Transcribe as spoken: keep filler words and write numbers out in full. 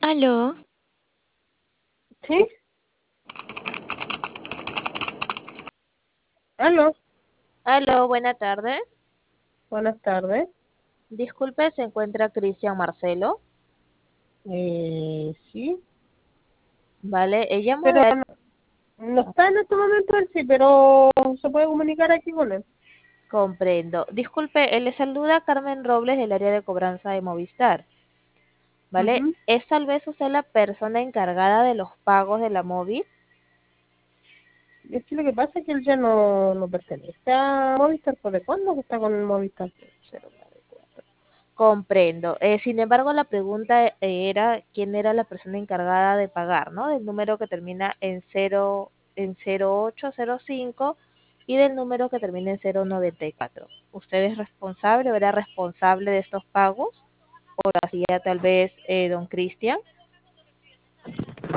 Aló, Sí, aló, Aló, buena tarde. buenas tardes. Disculpe, ¿se encuentra Cristian Marcelo? Eh, sí, Vale, eh, llamo pero de... no, no está en este momento él, sí, pero se puede comunicar aquí con él. Comprendo. Disculpe, eh, le saluda Carmen Robles del área de cobranza de Movistar. ¿Vale? Ujú. ¿Es tal vez usted la persona encargada de los pagos de la móvil? Es que lo que pasa es que él ya no, no pertenece a Movistar. ¿Por de cuándo que está con el Movistar? Cero nueve cuatro. Comprendo. Eh, sin embargo, la pregunta eh, era quién era la persona encargada de pagar, ¿no? Del número que termina en cero, en cero ocho cero cinco y del número que termina en cero noventa y cuatro. ¿Usted es responsable o era responsable de estos pagos? ¿O lo hacía tal vez eh, don Cristian?